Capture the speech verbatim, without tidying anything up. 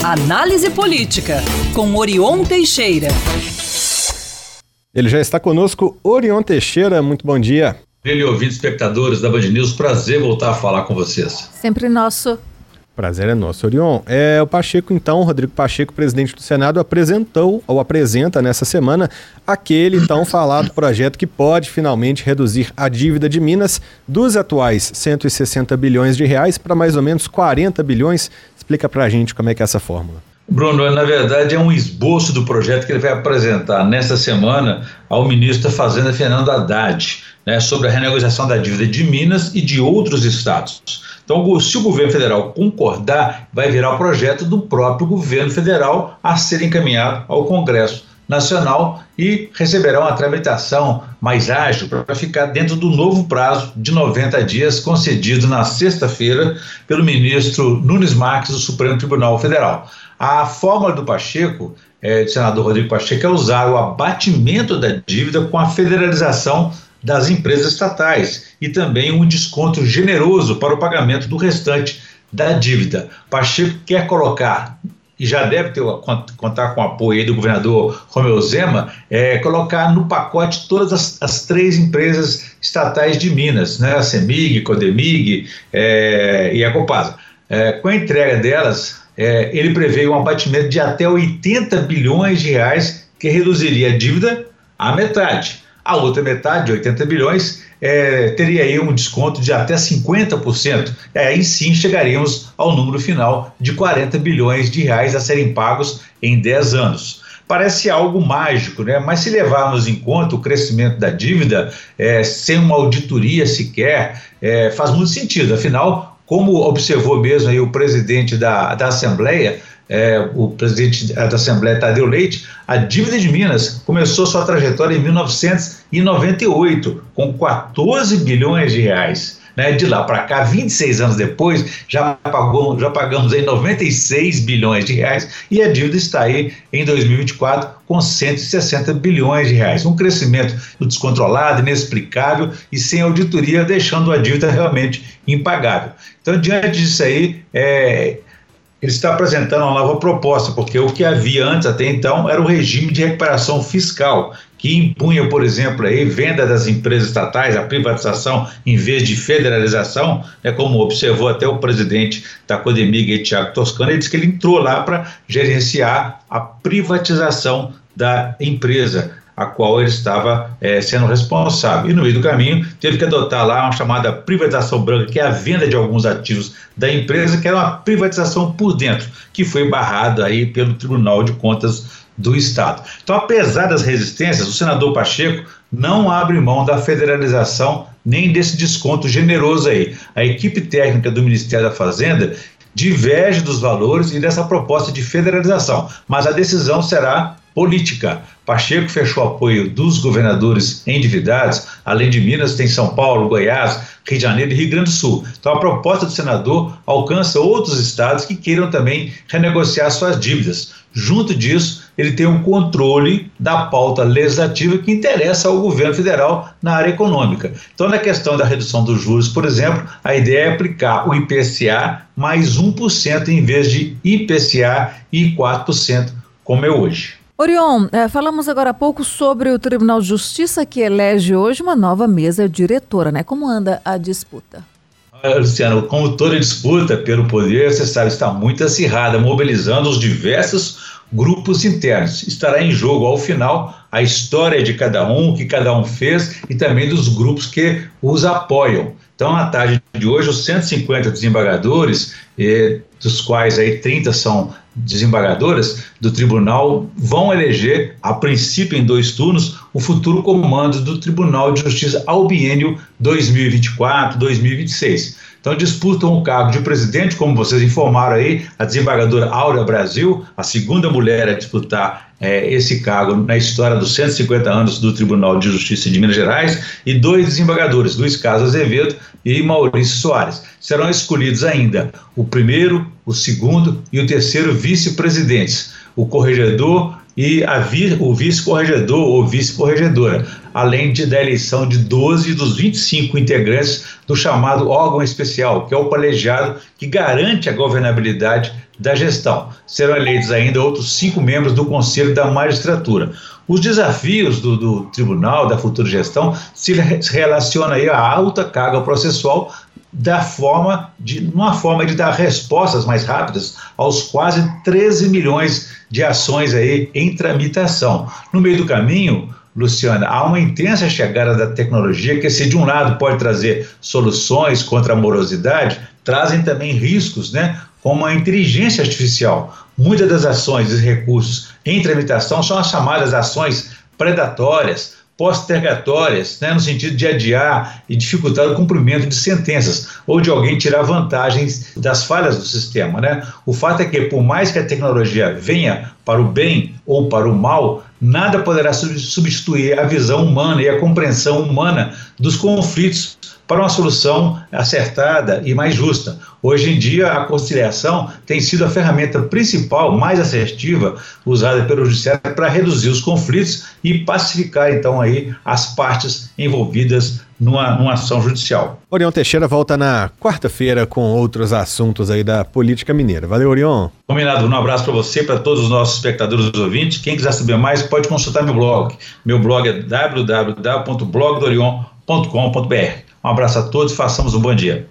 Análise Política, com Orion Teixeira. Ele já está conosco, Orion Teixeira, muito bom dia. Ele ouvindo espectadores da Band News, prazer voltar a falar com vocês. Sempre nosso. Prazer é nosso, Orion. É, o Pacheco, então, Rodrigo Pacheco, presidente do Senado, apresentou, ou apresenta nessa semana, aquele então falado projeto que pode finalmente reduzir a dívida de Minas dos atuais cento e sessenta bilhões de reais para mais ou menos quarenta bilhões. Explica pra gente como é que é essa fórmula. Bruno, na verdade é um esboço do projeto que ele vai apresentar nesta semana ao ministro da Fazenda, Fernando Haddad, né, sobre a renegociação da dívida de Minas e de outros estados. Então, se o governo federal concordar, vai virar o projeto do próprio governo federal a ser encaminhado ao Congresso Nacional e receberá uma tramitação mais ágil para ficar dentro do novo prazo de noventa dias concedido na sexta-feira pelo ministro Nunes Marques do Supremo Tribunal Federal. A fórmula do Pacheco, é, do senador Rodrigo Pacheco, é usar o abatimento da dívida com a federalização das empresas estatais e também um desconto generoso para o pagamento do restante da dívida. Pacheco quer colocar, e já deve ter, contar com o apoio aí do governador Romeu Zema, é, colocar no pacote todas as, as três empresas estatais de Minas, né, a CEMIG, Codemig é, e a Copasa. É, com a entrega delas, é, ele prevê um abatimento de até oitenta bilhões de reais, que reduziria a dívida à metade. A outra metade, de oitenta bilhões, é, teria aí um desconto de até cinquenta por cento. Aí sim chegaríamos ao número final de quarenta bilhões de reais a serem pagos em dez anos. Parece algo mágico, né? Mas se levarmos em conta o crescimento da dívida, é, sem uma auditoria sequer, é, faz muito sentido. Afinal, como observou mesmo aí o presidente da, da Assembleia, É, o presidente da Assembleia, Tadeu Leite, a dívida de Minas começou sua trajetória em mil novecentos e noventa e oito, com quatorze bilhões de reais. Né? De lá para cá, vinte e seis anos depois, já, pagou, já pagamos aí noventa e seis bilhões de reais e a dívida está aí em dois mil e vinte e quatro com cento e sessenta bilhões de reais. Um crescimento descontrolado, inexplicável e sem auditoria, deixando a dívida realmente impagável. Então, diante disso aí, é... ele está apresentando uma nova proposta, porque o que havia antes até então era o regime de recuperação fiscal, que impunha, por exemplo, a venda das empresas estatais, a privatização em vez de federalização, né, como observou até o presidente da Codemig, Thiago Toscano. Ele disse que ele entrou lá para gerenciar a privatização da empresa, a qual ele estava é, sendo responsável. E no meio do caminho teve que adotar lá uma chamada privatização branca, que é a venda de alguns ativos da empresa, que era uma privatização por dentro, que foi barrada aí pelo Tribunal de Contas do Estado. Então, apesar das resistências, o senador Pacheco não abre mão da federalização nem desse desconto generoso aí. A equipe técnica do Ministério da Fazenda diverge dos valores e dessa proposta de federalização, mas a decisão será política. Pacheco fechou o apoio dos governadores endividados, além de Minas tem São Paulo, Goiás, Rio de Janeiro e Rio Grande do Sul. Então a proposta do senador alcança outros estados que queiram também renegociar suas dívidas. Junto disso, ele tem um controle da pauta legislativa que interessa ao governo federal na área econômica. Então, na questão da redução dos juros, por exemplo, a ideia é aplicar o I P C A mais um por cento em vez de I P C A e quatro por cento, como é hoje. Orion, é, falamos agora há pouco sobre o Tribunal de Justiça, que elege hoje uma nova mesa diretora, né? Como anda a disputa? Olha, Luciano, como toda disputa pelo poder, você sabe, está muito acirrada, mobilizando os diversos grupos internos. Estará em jogo, ao final, a história de cada um, o que cada um fez e também dos grupos que os apoiam. Então, na tarde de hoje, os cento e cinquenta desembargadores, eh, dos quais aí trinta são desembargadoras do tribunal, vão eleger, a princípio em dois turnos, o futuro comando do Tribunal de Justiça ao biênio dois mil e vinte e quatro, dois mil e vinte e seis. Então disputam o cargo de presidente, como vocês informaram aí, a desembargadora Áurea Brasil, a segunda mulher a disputar é, esse cargo na história dos cento e cinquenta anos do Tribunal de Justiça de Minas Gerais, e dois desembargadores, Luiz Carlos Azevedo e Maurício Soares. Serão escolhidos ainda o primeiro, o segundo e o terceiro vice-presidentes, o corregedor e a vi, o vice-corregedor ou vice-corregedora. além de, da eleição de doze dos vinte e cinco integrantes do chamado órgão especial, que é o colegiado que garante a governabilidade da gestão. Serão eleitos ainda outros cinco membros do Conselho da Magistratura. Os desafios do, do tribunal, da futura gestão, se relacionam aí à alta carga processual, da forma de, uma forma de dar respostas mais rápidas aos quase treze milhões de ações aí em tramitação. No meio do caminho, Luciana, há uma intensa chegada da tecnologia que, se de um lado pode trazer soluções contra a morosidade, trazem também riscos, né, como a inteligência artificial. Muitas das ações e recursos em tramitação são as chamadas ações predatórias, postergatórias, né, no sentido de adiar e dificultar o cumprimento de sentenças ou de alguém tirar vantagens das falhas do sistema, né? O fato é que, por mais que a tecnologia venha para o bem ou para o mal, nada poderá substituir a visão humana e a compreensão humana dos conflitos para uma solução acertada e mais justa. Hoje em dia, a conciliação tem sido a ferramenta principal, mais assertiva, usada pelo judiciário para reduzir os conflitos e pacificar, então, aí, as partes envolvidas numa, numa ação judicial. Orion Teixeira volta na quarta-feira com outros assuntos aí da política mineira. Valeu, Orion. Combinado. Um abraço para você, para todos os nossos espectadores e ouvintes. Quem quiser saber mais, pode consultar meu blog. Meu blog é w w w ponto blog do orion ponto com ponto b r. Um abraço a todos e façamos um bom dia.